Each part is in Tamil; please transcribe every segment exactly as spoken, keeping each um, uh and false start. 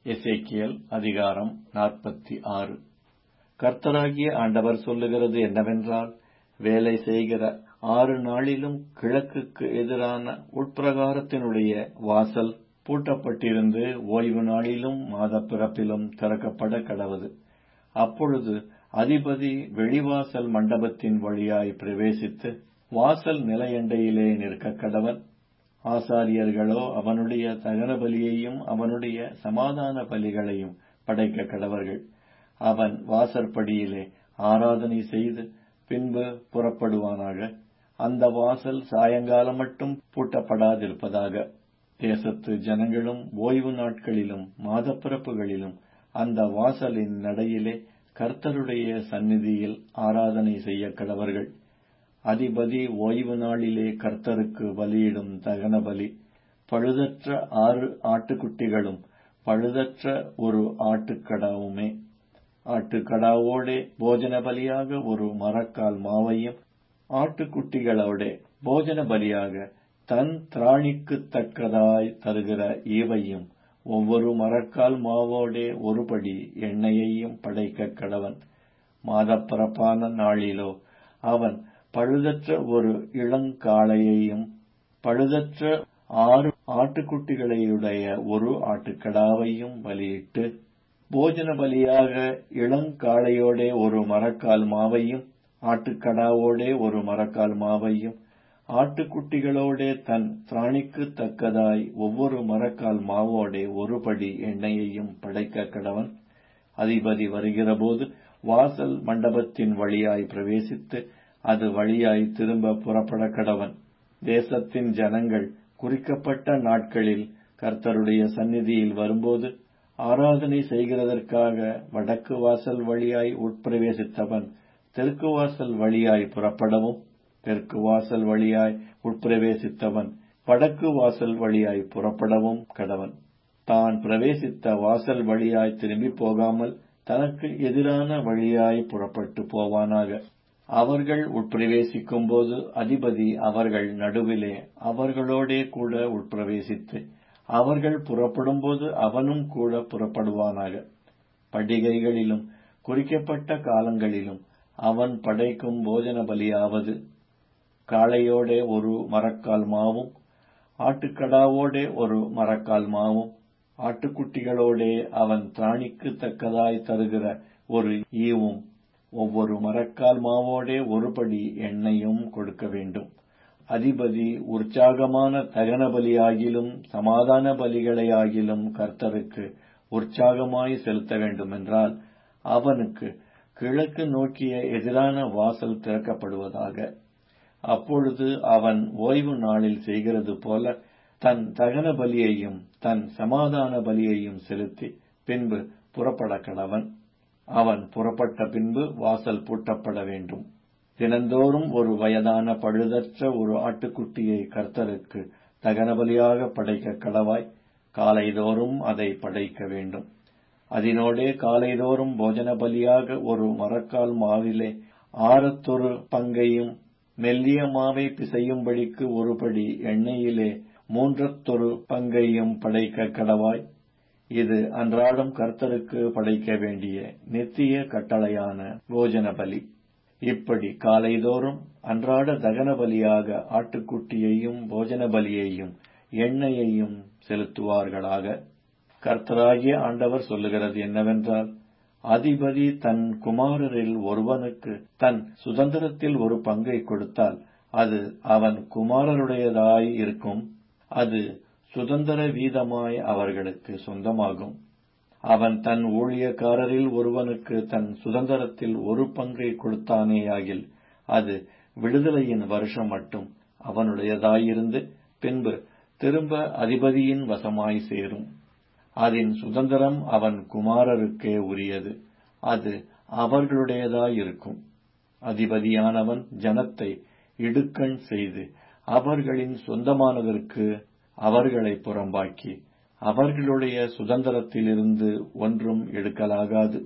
எசேக்கியேல் அதிகாரம் நாற்பத்தி ஆறு. கர்த்தராகிய ஆண்டவர் சொல்லுகிறது என்னவென்றால், வேலை செய்கிற ஆறு நாளிலும் கிழக்குக்கு எதிரான உட்பிரகாரத்தினுடைய வாசல் பூட்டப்பட்டிருந்து ஓய்வு நாளிலும் மாதப்பிறப்பிலும் திறக்கப்பட கடவது. அப்பொழுது அதிபதி வெளிவாசல் மண்டபத்தின் வழியாய் பிரவேசித்து வாசல் நிலையண்டையிலே நிற்க கடவன். ஆசாரியர்களோ அவனுடைய தகன பலியையும் அவனுடைய சமாதான பலிகளையும் படைக்க கடவர்கள். அவன் வாசற்படியிலே ஆராதனை செய்து பின்பு புறப்படுவானாக. அந்த வாசல் சாயங்காலம் மட்டும் பூட்டப்படாதிருப்பதாக. தேசத்து ஜனங்களும் ஓய்வு நாட்களிலும் மாதப்பிறப்புகளிலும் அந்த வாசலின் நடையிலே கர்த்தருடைய சந்நிதியில் ஆராதனை செய்ய கடவர்கள். அதிபதி ஓய்வு நாளிலே கர்த்தருக்கு பலியிடும் தகன பலி பழுதற்ற ஆறு ஆட்டுக்குட்டிகளும் பழுதற்ற ஒரு ஆட்டுக்கடாவுமே. ஆட்டுக்கடாவோடே போஜன பலியாக ஒரு மரக்கால் மாவையும், ஆட்டுக்குட்டிகளோடே போஜன பலியாக தன் திராணிக்கு தக்கதாய் தருகிற ஈவையும், ஒவ்வொரு மரக்கால் மாவோடே ஒருபடி எண்ணெயையும் படைக்க கடவன். மாதப்பிறப்பான நாளிலோ அவன் பழுதற்ற ஒரு இளங்காளையையும் பழுதற்ற ஆறு ஆட்டுக்குட்டிகளையுடைய ஒரு ஆட்டுக்கடாவையும் பலியிட்டு, போஜன பலியாக இளங்காளையோடே ஒரு மரக்கால் மாவையும், ஆட்டுக்கடாவோடே ஒரு மரக்கால் மாவையும், ஆட்டுக்குட்டிகளோடே தன் திராணிக்கு தக்கதாய் ஒவ்வொரு மரக்கால் மாவோடே ஒருபடி எண்ணெயையும் படைக்க கடவன். அதிபதி வருகிறபோது வாசல் மண்டபத்தின் வழியாய் பிரவேசித்து அது வழியாய் திரும்ப புறப்பட கடவன். தேசத்தின் ஜனங்கள் குறிக்கப்பட்ட நாட்களில் கர்த்தருடைய சந்நிதியில் வரும்போது ஆராதனை செய்கிறதற்காக வடக்கு வாசல் வழியாய் உட்பிரவேசித்தவன் தெற்கு வாசல் வழியாய் புறப்படவும், தெற்கு வாசல் வழியாய் உட்பிரவேசித்தவன் வடக்கு வாசல் வழியாய் புறப்படவும் கடவன். தான் பிரவேசித்த வாசல் வழியாய் திரும்பி போகாமல் தனக்கு எதிரான வழியாய் புறப்பட்டு போவானாக. அவர்கள் உட்பிரவேசிக்கும் போது அதிபதி அவர்கள் நடுவிலே அவர்களோடே கூட உட்பிரவேசித்து, அவர்கள் புறப்படும் போது அவனும் கூட புறப்படுவானாக. பண்டிகைகளிலும் குறிக்கப்பட்ட காலங்களிலும் அவன் படைக்கும் போஜன பலியாவது, காளையோடே ஒரு மரக்கால் மாவும், ஆட்டுக்கடாவோடே ஒரு மரக்கால் மாவும், ஆட்டுக்குட்டிகளோடே அவன் திராணிக்கு தக்கதாய் தருகிற ஒரு ஈவும், ஒவ்வொரு மரக்கால் மாவோடே ஒருபடி எண்ணெயும் கொடுக்க வேண்டும். அதிபதி உற்சாகமான தகன பலியாகிலும் சமாதான பலிகளையாகிலும் கர்த்தருக்கு உற்சாகமாய் செலுத்த வேண்டுமென்றால் அவனுக்கு கிழக்கு நோக்கிய எதிரான வாசல் திறக்கப்படுவதாக. அப்பொழுது அவன் ஓய்வு நாளில் செய்கிறது போல தன் தகன பலியையும் தன் சமாதான பலியையும் செலுத்தி பின்பு புறப்பட கடவன். அவன் புறப்பட்ட பின்பு வாசல் பூட்டப்பட வேண்டும். தினந்தோறும் ஒரு வயதான பழுதற்ற ஒரு ஆட்டுக்குட்டியை கர்த்தருக்கு தகன பலியாக படைக்க கடவாய். காலைதோறும் அதை படைக்க வேண்டும். அதனோடே காலைதோறும் போஜன பலியாக ஒரு மரக்கால் மாவிலே ஆறத்தொரு பங்கையும், மெல்லிய மாவை பிசையும்படிக்கு ஒருபடி எண்ணெயிலே மூன்றத்தொரு பங்கையும் படைக்க கடவாய். இது அன்றாடம் கர்த்தருக்கு படைக்க வேண்டிய நித்திய கட்டளையான போஜன பலி. இப்படி காலைதோறும் அன்றாட தகன பலியாக ஆட்டுக்குட்டியையும் போஜன பலியையும் எண்ணெயையும் செலுத்துவார்களாக. கர்த்தராகிய ஆண்டவர் சொல்லுகிறது என்னவென்றால், அதிபதி தன் குமாரரில் ஒருவனுக்கு தன் சுதந்திரத்தில் ஒரு பங்கை கொடுத்தால் அது அவன் குமாரருடையதாய் இருக்கும். அது சுதந்திர வீதமாய் அவர்களுக்கு சொந்தமாகும். அவன் தன் ஊழியக்காரரில் ஒருவனுக்கு தன் சுதந்திரத்தில் ஒரு பங்கை கொடுத்தானேயாகில் அது விடுதலையின் வருஷம் மட்டும் அவனுடையதாயிருந்து பின்பு திரும்ப அதிபதியின் வசமாய் சேரும். அதன் சுதந்திரம் அவன் குமாரருக்கே உரியது. அது அவர்களுடையதாயிருக்கும். அதிபதியானவன் ஜனத்தை இடுக்கண் செய்து அவர்களின் சொந்தமானதற்கு அவர்களை புறம்பாக்கி அவர்களுடைய சுதந்திரத்திலிருந்து ஒன்றும் எடுக்கலாகாது.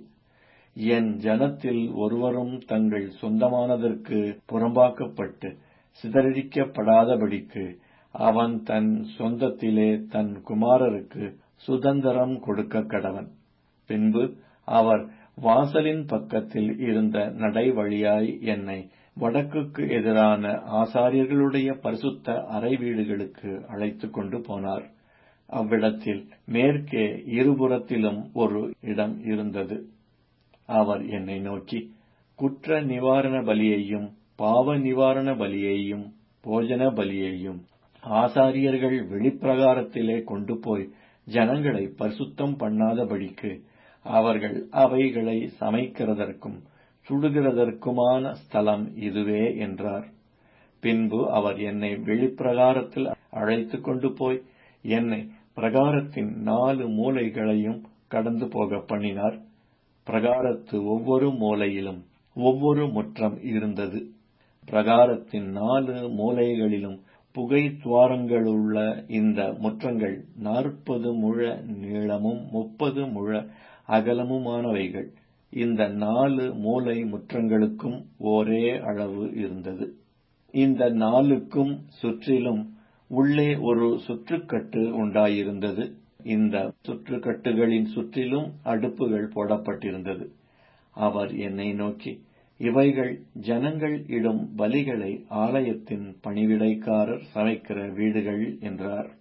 என் ஜனத்தில் ஒருவரும் தங்கள் சொந்தமானதற்கு புறம்பாக்கப்பட்டு சிதறடிக்கப்படாதபடிக்கு அவன் தன் சொந்தத்திலே தன் குமாரருக்கு சுதந்திரம் கொடுக்க கடவன். பின்பு அவர் வாசலின் பக்கத்தில் இருந்த நடை வழியாய் என்னை வடக்குக்கு எதிரான ஆசாரியர்களுடைய பரிசுத்த அறை வீடுகளுக்கு அழைத்துக் கொண்டு போனார். அவ்விடத்தில் மேற்கே இருபுறத்திலும் ஒரு இடம் இருந்தது. அவர் என்னை நோக்கி, குற்ற நிவாரண பலியையும் பாவ நிவாரண பலியையும் போஜன பலியையும் ஆசாரியர்கள் வெளிப்பிரகாரத்திலே கொண்டு போய் ஜனங்களை பரிசுத்தம் பண்ணாதபடிக்கு அவர்கள் அவைகளை சமைக்கிறதற்கும் சுடுகிறதற்குமான ஸ்தலம் இதுவே என்றார். பின்பு அவர் என்னை வெளிப்பிரகாரத்தில் அழைத்துக் கொண்டு போய் என்னை பிரகாரத்தின் நாலு மூலைகளையும் கடந்து போக பண்ணினார். பிரகாரத்து ஒவ்வொரு மூலையிலும் ஒவ்வொரு முற்றம் இருந்தது. பிரகாரத்தின் நாலு மூலைகளிலும் புகை துவாரங்களுள்ள இந்த முற்றங்கள் நாற்பது முழ நீளமும் முப்பது முழ அகலமுமானவைகள். இந்த நாலு மூலை முற்றங்களுக்கும் ஒரே அளவு இருந்தது. இந்த நாலுக்கும் சுற்றிலும் உள்ளே ஒரு சுற்றுக்கட்டு உண்டாயிருந்தது. இந்த சுற்றுக்கட்டுகளின் சுற்றிலும் அடுப்புகள் போடப்பட்டிருந்தது. அவர் என்னை நோக்கி, இவைகள் ஜனங்கள் இடும் பலிகளை ஆலயத்தின் பணிவிடைக்காரர் சமைக்கிற வீடுகள் என்றார்.